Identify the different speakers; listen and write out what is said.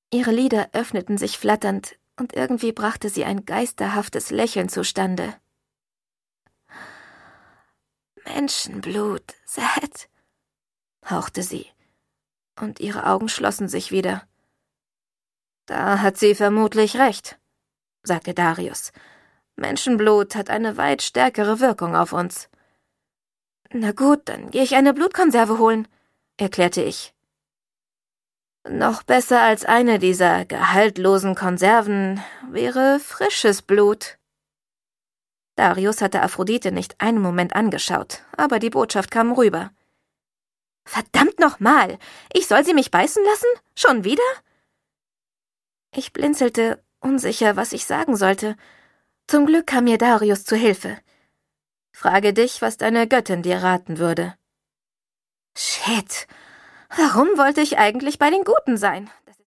Speaker 1: Ihre Lider öffneten sich flatternd, und irgendwie brachte sie ein geisterhaftes Lächeln zustande. »Menschenblut, Seth«, hauchte sie, und ihre Augen schlossen sich wieder. »Da hat sie vermutlich recht«, sagte Darius. »Menschenblut hat eine weit stärkere Wirkung auf uns.« »Na gut, dann gehe ich eine Blutkonserve holen«, erklärte ich. »Noch besser als eine dieser gehaltlosen Konserven wäre frisches Blut.« Darius hatte Aphrodite nicht einen Moment angeschaut, aber die Botschaft kam rüber. »Verdammt nochmal! Ich soll sie mich beißen lassen? Schon wieder?« Ich blinzelte, unsicher, was ich sagen sollte. Zum Glück kam mir Darius zu Hilfe. »Frage dich, was deine Göttin dir raten würde.« »Shit! Warum wollte ich eigentlich bei den Guten sein?